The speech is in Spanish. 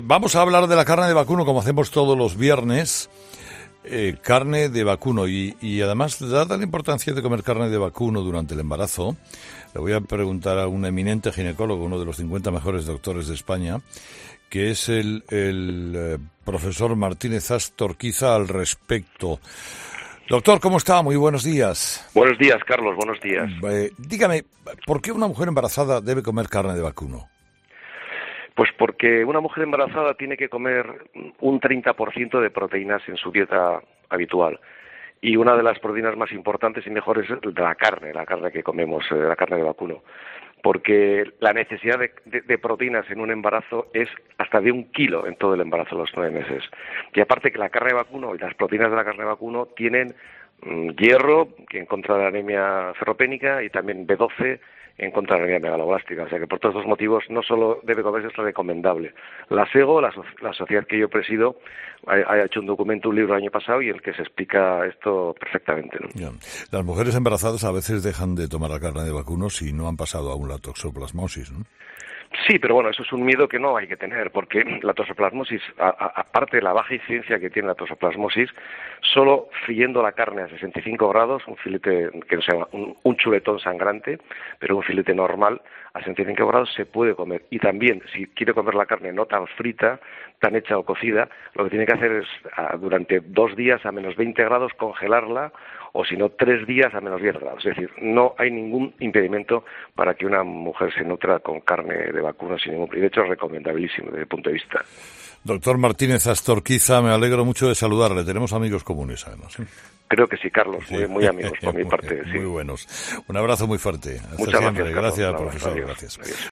Vamos a hablar de la carne de vacuno, como hacemos todos los viernes. Carne de vacuno y además, dada la importancia de comer carne de vacuno durante el embarazo, le voy a preguntar a un eminente ginecólogo, uno de los 50 mejores doctores de España, que es el profesor Martínez Astorquiza al respecto. Doctor, ¿cómo está? Muy buenos días. Buenos días, Carlos, buenos días. Dígame, ¿por qué una mujer embarazada debe comer carne de vacuno? Pues porque una mujer embarazada tiene que comer un 30% de proteínas en su dieta habitual. Y una de las proteínas más importantes y mejores es la carne que comemos, la carne de vacuno. Porque la necesidad de proteínas en un embarazo es hasta de 1 kilo en todo el embarazo, los 9 meses. Y aparte que la carne de vacuno y las proteínas de la carne de vacuno tienen hierro, que en contra de la anemia ferropénica, y también B12 en contra de la anemia megaloblástica. O sea que por todos estos motivos no solo debe comerse, es recomendable. La SEGO, la sociedad que yo presido, ha hecho un documento, un libro el año pasado, y en el que se explica esto perfectamente, ¿no? Yeah. Las mujeres embarazadas a veces dejan de tomar la carne de vacuno si no han pasado aún la toxoplasmosis, ¿no? Sí, pero bueno, eso es un miedo que no hay que tener, porque la toxoplasmosis, aparte de la baja incidencia que tiene la toxoplasmosis, solo friendo la carne a 65 grados, un filete que no sea un chuletón sangrante, pero un filete normal a 65 grados se puede comer. Y también, si quiere comer la carne no tan frita, tan hecha o cocida, lo que tiene que hacer es durante 2 días a menos 20 grados congelarla, o si no 3 días a menos 10 grados. Es decir, no hay ningún impedimento para que una mujer se nutra con carne de vacuno sin ningún problema. De hecho, es recomendabilísimo desde el punto de vista. Doctor Martínez Astorquiza, me alegro mucho de saludarle. Tenemos amigos comunes, además. Creo que sí, Carlos. Sí. Muy amigos por mi parte. Sí. Muy buenos. Un abrazo muy fuerte. Hasta Muchas siempre. gracias, Carlos. Gracias, profesor. Adiós. Gracias. Adiós.